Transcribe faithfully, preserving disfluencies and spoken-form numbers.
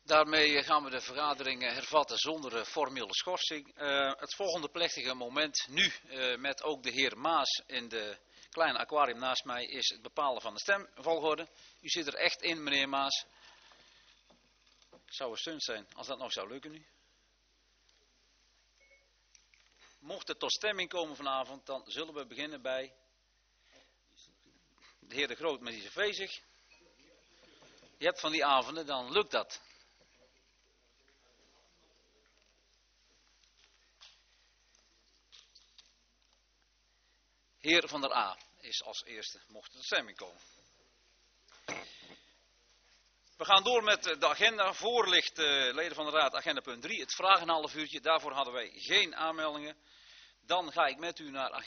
Daarmee gaan we de vergadering hervatten zonder formele schorsing. Uh, het volgende plechtige moment nu, uh, met ook de heer Maas in de kleine aquarium naast mij, is het bepalen van de stemvolgorde. U zit er echt in, meneer Maas. Zou een stunt zijn als dat nog zou lukken nu. Mocht het tot stemming komen vanavond, dan zullen we beginnen bij de heer De Groot, maar die is afwezig. Je hebt van die avonden, dan lukt dat. Heer van der A is als eerste, mocht het tot stemming komen. We gaan door met de agenda. Voor ligt, uh, leden van de raad, agenda punt drie, het vragen een half uurtje. Daarvoor hadden wij geen aanmeldingen. Dan ga ik met u naar agenda.